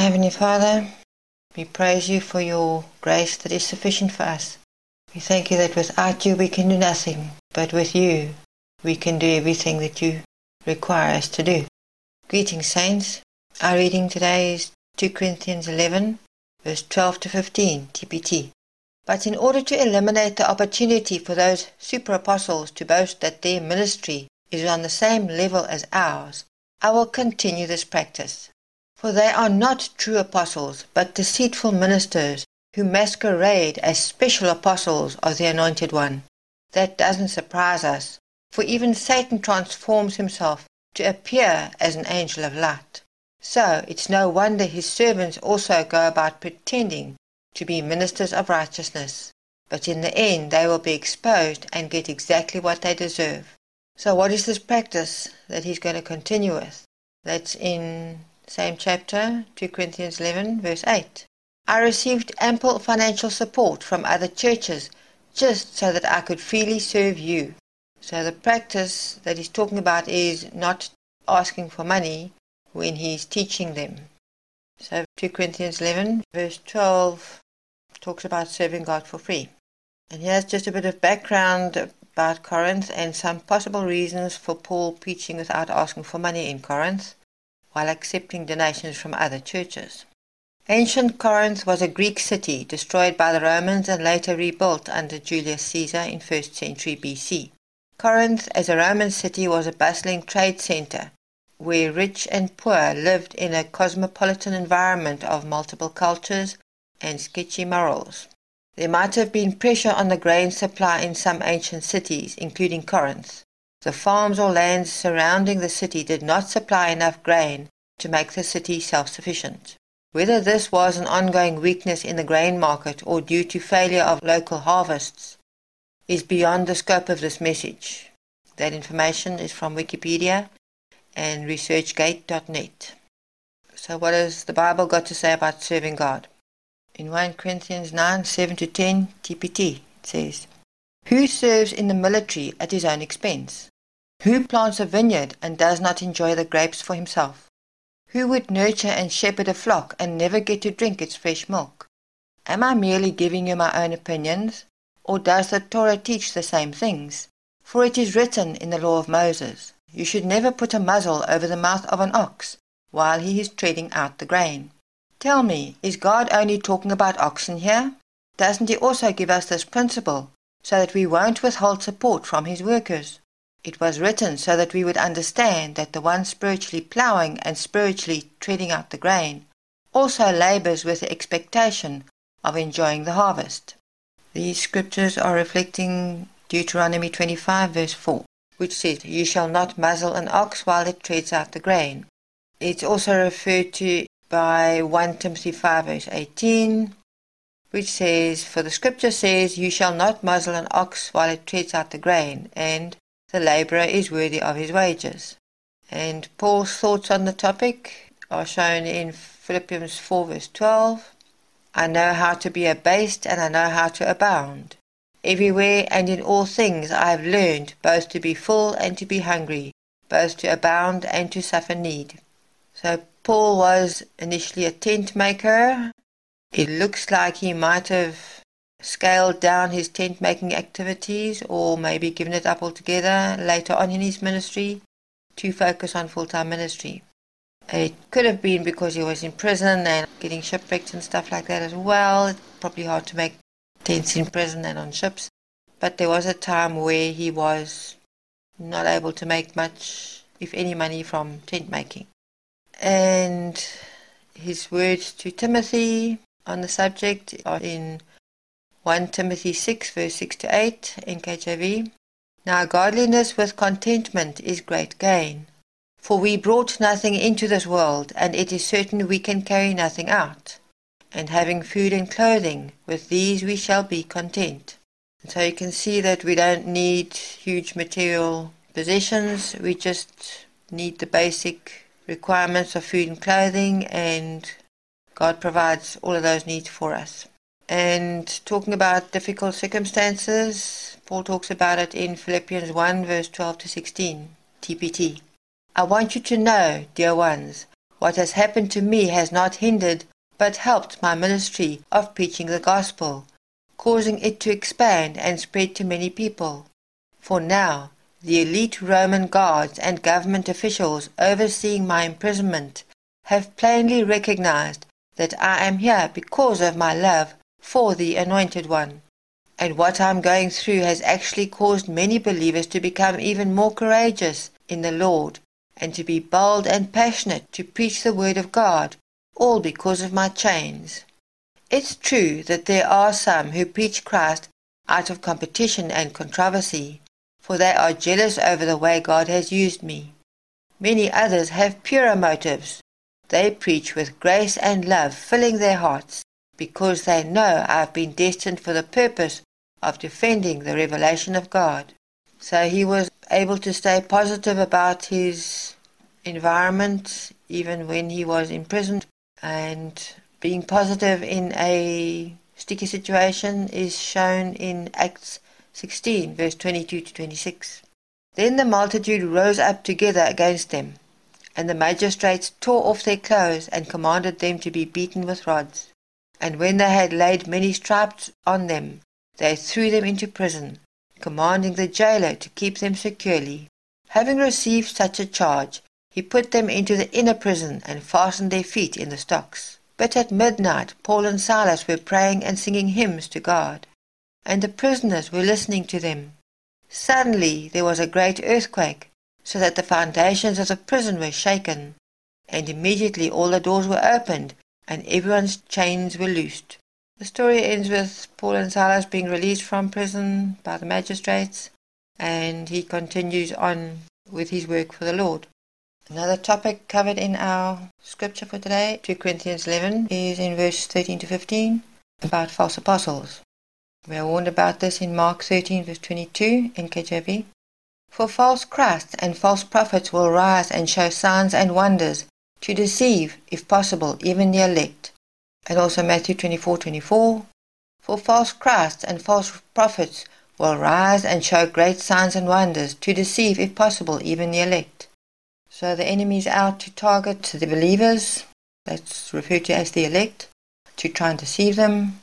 Heavenly Father, we praise you for your grace that is sufficient for us. We thank you that without you we can do nothing, but with you we can do everything that you require us to do. Greetings, saints. Our reading today is 2 Corinthians 11, verse 12 to 15, TPT. But in order to eliminate the opportunity for those super-apostles to boast that their ministry is on the same level as ours, I will continue this practice. For they are not true apostles, but deceitful ministers who masquerade as special apostles of the Anointed One. That doesn't surprise us, for even Satan transforms himself to appear as an angel of light. So it's no wonder his servants also go about pretending to be ministers of righteousness, but in the end they will be exposed and get exactly what they deserve. So what is this practice that he's going to continue with? That's in same chapter, 2 Corinthians 11, verse 8. I received ample financial support from other churches just so that I could freely serve you. So the practice that he's talking about is not asking for money when he's teaching them. So 2 Corinthians 11, verse 12 talks about serving God for free. And here's just a bit of background about Corinth and some possible reasons for Paul preaching without asking for money in Corinth, while accepting donations from other churches. Ancient Corinth was a Greek city destroyed by the Romans and later rebuilt under Julius Caesar in 1st century BC. Corinth as a Roman city was a bustling trade center where rich and poor lived in a cosmopolitan environment of multiple cultures and sketchy morals. There might have been pressure on the grain supply in some ancient cities, including Corinth. The farms or lands surrounding the city did not supply enough grain to make the city self-sufficient. Whether this was an ongoing weakness in the grain market or due to failure of local harvests is beyond the scope of this message. That information is from Wikipedia and researchgate.net. So what has the Bible got to say about serving God? In 1 Corinthians 9, 7 to 10, TPT, it says, Who serves in the military at his own expense? Who plants a vineyard and does not enjoy the grapes for himself? Who would nurture and shepherd a flock and never get to drink its fresh milk? Am I merely giving you my own opinions? Or does the Torah teach the same things? For it is written in the law of Moses, You should never put a muzzle over the mouth of an ox while he is treading out the grain. Tell me, is God only talking about oxen here? Doesn't he also give us this principle so that we won't withhold support from his workers? It was written so that we would understand that the one spiritually ploughing and spiritually treading out the grain also labors with the expectation of enjoying the harvest. These scriptures are reflecting Deuteronomy 25 verse 4, which says, You shall not muzzle an ox while it treads out the grain. It's also referred to by 1 Timothy 5 verse 18, which says, For the scripture says, You shall not muzzle an ox while it treads out the grain, and the labourer is worthy of his wages. And Paul's thoughts on the topic are shown in Philippians 4 verse 12. I know how to be abased and I know how to abound. Everywhere and in all things I have learned both to be full and to be hungry, both to abound and to suffer need. So Paul was initially a tent maker. It looks like he might have scaled down his tent-making activities or maybe given it up altogether later on in his ministry to focus on full-time ministry. It could have been because he was in prison and getting shipwrecked and stuff like that as well. It's probably hard to make tents in prison and on ships. But there was a time where he was not able to make much, if any, money from tent-making. And his words to Timothy on the subject are in 1 Timothy 6 verse 6 to 8 NKJV. Now godliness with contentment is great gain. For we brought nothing into this world, and it is certain we can carry nothing out. And having food and clothing, with these we shall be content. And so you can see that we don't need huge material possessions. We just need the basic requirements of food and clothing, and God provides all of those needs for us. And talking about difficult circumstances, Paul talks about it in Philippians 1 verse 12 to 16, TPT. I want you to know, dear ones, what has happened to me has not hindered but helped my ministry of preaching the gospel, causing it to expand and spread to many people. For now, the elite Roman guards and government officials overseeing my imprisonment have plainly recognized that I am here because of my love for the Anointed One. And what I am going through has actually caused many believers to become even more courageous in the Lord and to be bold and passionate to preach the Word of God, all because of my chains. It's true that there are some who preach Christ out of competition and controversy, for they are jealous over the way God has used me. Many others have purer motives. They preach with grace and love filling their hearts, because they know I have been destined for the purpose of defending the revelation of God. So he was able to stay positive about his environment even when he was imprisoned, and being positive in a sticky situation is shown in Acts 16, verse 22 to 26. Then the multitude rose up together against them, and the magistrates tore off their clothes and commanded them to be beaten with rods. And when they had laid many stripes on them, they threw them into prison, commanding the jailer to keep them securely. Having received such a charge, he put them into the inner prison and fastened their feet in the stocks. But at midnight Paul and Silas were praying and singing hymns to God, and the prisoners were listening to them. Suddenly there was a great earthquake, so that the foundations of the prison were shaken, and immediately all the doors were opened, and everyone's chains were loosed. The story ends with Paul and Silas being released from prison by the magistrates, and he continues on with his work for the Lord. Another topic covered in our scripture for today, 2 Corinthians 11, is in verse 13 to 15, about false apostles. We are warned about this in Mark 13, verse 22, NKJV. For false Christs and false prophets will rise and show signs and wonders, to deceive, if possible, even the elect. And also Matthew 24:24. For false Christs and false prophets will rise and show great signs and wonders, to deceive, if possible, even the elect. So the enemy is out to target the believers, that's referred to as the elect, to try and deceive them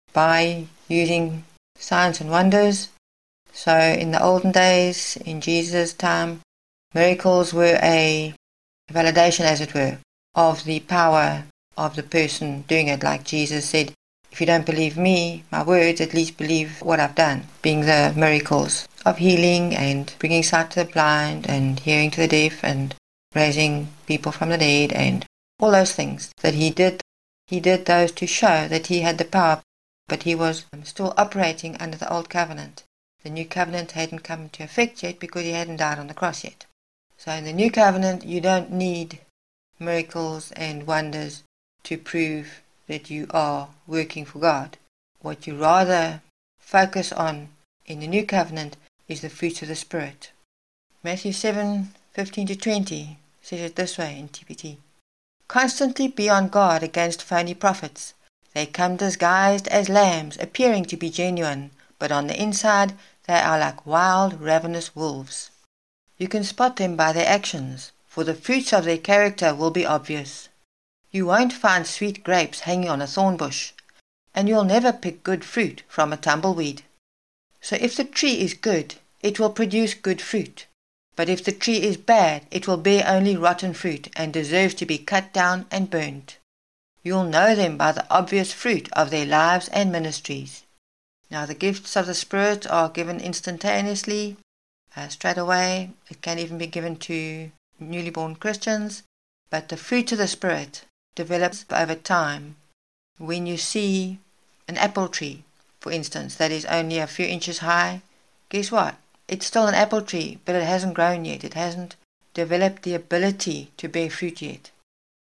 by using signs and wonders. So in the olden days, in Jesus' time, miracles were a validation, as it were, of the power of the person doing it. Like Jesus said, if you don't believe me, my words, at least believe what I've done, being the miracles of healing and bringing sight to the blind and hearing to the deaf and raising people from the dead and all those things that he did. He did those to show that he had the power, but he was still operating under the old covenant. The new covenant hadn't come into effect yet because he hadn't died on the cross yet. So in the new covenant, you don't need miracles and wonders to prove that you are working for God. What you rather focus on in the new covenant is the fruits of the Spirit. Matthew 7:15 to 20 says it this way in TPT. Constantly be on guard against phony prophets. They come disguised as lambs, appearing to be genuine, but on the inside they are like wild, ravenous wolves. You can spot them by their actions, for the fruits of their character will be obvious. You won't find sweet grapes hanging on a thorn bush, and you'll never pick good fruit from a tumbleweed. So if the tree is good, it will produce good fruit. But if the tree is bad, it will bear only rotten fruit and deserves to be cut down and burnt. You'll know them by the obvious fruit of their lives and ministries. Now the gifts of the Spirit are given instantaneously, straight away. It can even be given to newly born Christians. But the fruit of the Spirit develops over time. When you see an apple tree, for instance, that is only a few inches high, guess what? It's still an apple tree, but it hasn't grown yet. It hasn't developed the ability to bear fruit yet.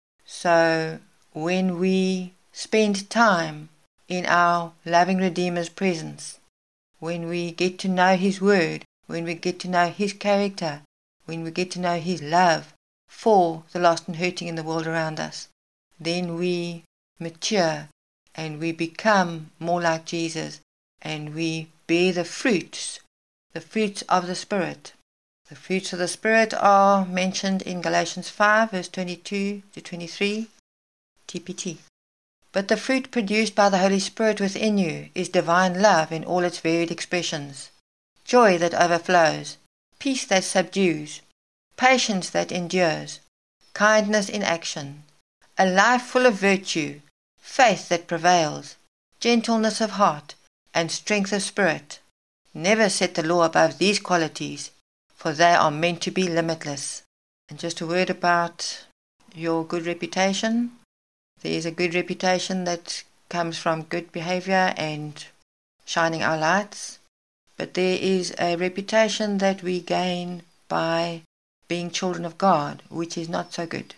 So when we spend time in our loving Redeemer's presence, when we get to know His Word, when we get to know His character, when we get to know His love for the lost and hurting in the world around us, then we mature and we become more like Jesus, and we bear the fruits of the Spirit. The fruits of the Spirit are mentioned in Galatians 5 verse 22 to 23, TPT. But the fruit produced by the Holy Spirit within you is divine love in all its varied expressions, joy that overflows, peace that subdues, patience that endures, kindness in action, a life full of virtue, faith that prevails, gentleness of heart, and strength of spirit. Never set the law above these qualities, for they are meant to be limitless. And just a word about your good reputation. There is a good reputation that comes from good behavior and shining our lights. But there is a reputation that we gain by being children of God, which is not so good.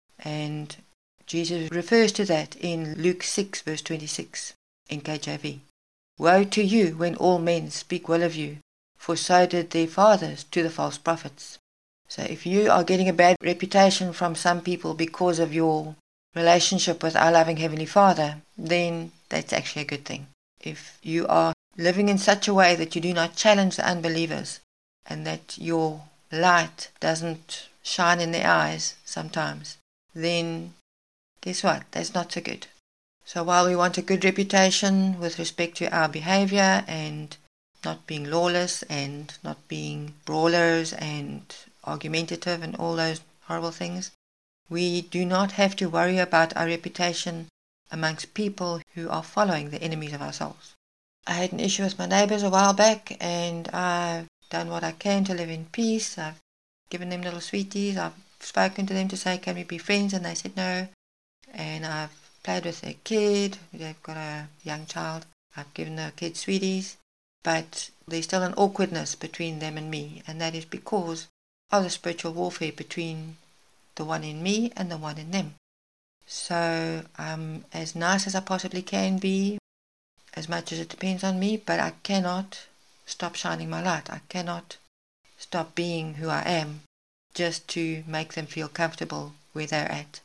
And Jesus refers to that in Luke 6 verse 26 in KJV. Woe to you when all men speak well of you, for so did their fathers to the false prophets. So if you are getting a bad reputation from some people because of your relationship with our loving Heavenly Father, then that's actually a good thing. If you are living in such a way that you do not challenge the unbelievers and that your light doesn't shine in their eyes sometimes, then guess what? That's not so good. So while we want a good reputation with respect to our behavior and not being lawless and not being brawlers and argumentative and all those horrible things, we do not have to worry about our reputation amongst people who are following the enemies of our souls. I had an issue with my neighbours a while back, and I've done what I can to live in peace. I've given them little sweeties. I've spoken to them to say, can we be friends? And they said no. And I've played with their kid. They've got a young child. I've given the kid sweeties. But there's still an awkwardness between them and me, and that is because of the spiritual warfare between the one in me and the one in them. So I'm as nice as I possibly can be, as much as it depends on me, but I cannot stop shining my light. I cannot stop being who I am just to make them feel comfortable where they're at.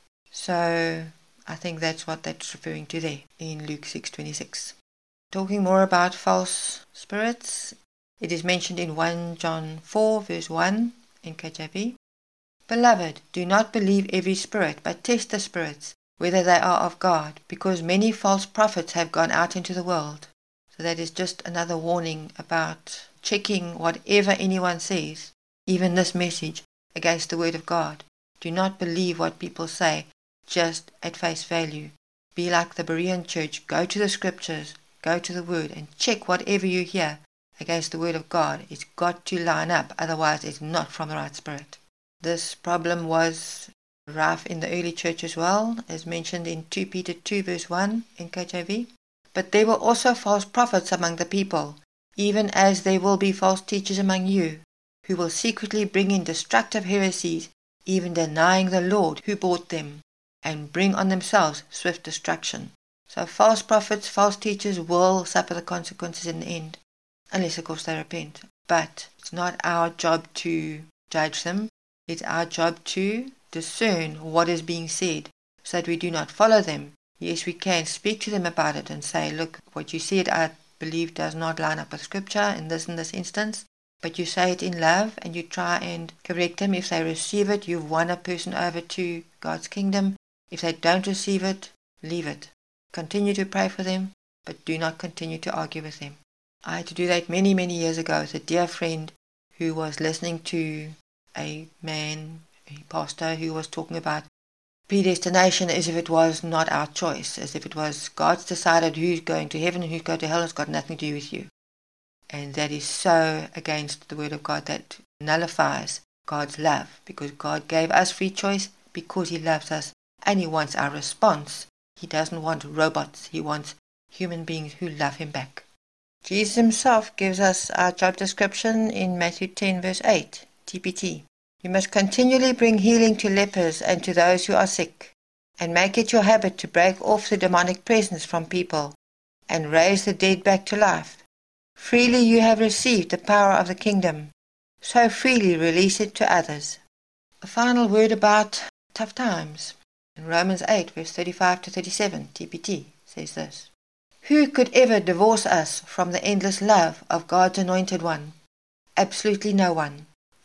So I think that's what that's referring to there in Luke 6:26. Talking more about false spirits, it is mentioned in 1 John 4 verse 1 in KJV. Beloved, do not believe every spirit, but test the spirits, whether they are of God, because many false prophets have gone out into the world. So that is just another warning about checking whatever anyone says, even this message, against the Word of God. Do not believe what people say just at face value. Be like the Berean church. Go to the scriptures, go to the Word, and check whatever you hear against the Word of God. It's got to line up, otherwise it's not from the right spirit. This problem was rife in the early church as well, as mentioned in 2 Peter 2 verse 1 in KJV. But there were also false prophets among the people, even as there will be false teachers among you, who will secretly bring in destructive heresies, even denying the Lord who bought them, and bring on themselves swift destruction. So false prophets, false teachers will suffer the consequences in the end, unless of course they repent. But it's not our job to judge them. It's our job to discern what is being said, so that we do not follow them. Yes, we can speak to them about it and say, look, what you said I believe does not line up with scripture in this instance, but you say it in love and you try and correct them. If they receive it, you've won a person over to God's kingdom. If they don't receive it, leave it. Continue to pray for them, but do not continue to argue with them. I had to do that many, many years ago with a dear friend who was listening to a man, a pastor, who was talking about predestination as if it was not our choice, as if it was God's decided who's going to heaven and who's going to hell. It's got nothing to do with you. And that is so against the Word of God. That nullifies God's love, because God gave us free choice because He loves us and He wants our response. He doesn't want robots. He wants human beings who love Him back. Jesus Himself gives us our job description in Matthew 10 verse 8, TPT. You must continually bring healing to lepers and to those who are sick, and make it your habit to break off the demonic presence from people, and raise the dead back to life. Freely you have received the power of the kingdom, so freely release it to others. A final word about tough times. In Romans 8 verse 35 to 37, TPT says this. Who could ever divorce us from the endless love of God's anointed one? Absolutely no one.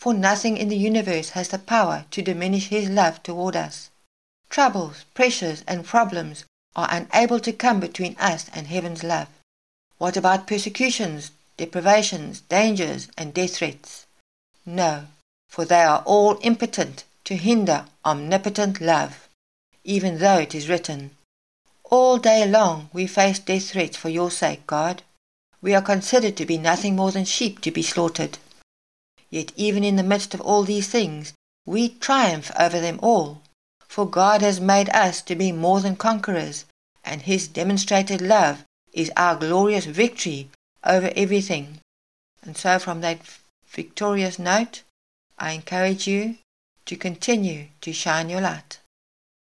for nothing in the universe has the power to diminish His love toward us. Troubles, pressures, and problems are unable to come between us and heaven's love. What about persecutions, deprivations, dangers, and death threats? No, for they are all impotent to hinder omnipotent love, even though it is written, "All day long we face death threats for your sake, God. We are considered to be nothing more than sheep to be slaughtered." Yet even in the midst of all these things, we triumph over them all, for God has made us to be more than conquerors, and His demonstrated love is our glorious victory over everything. And so from that victorious note, I encourage you to continue to shine your light.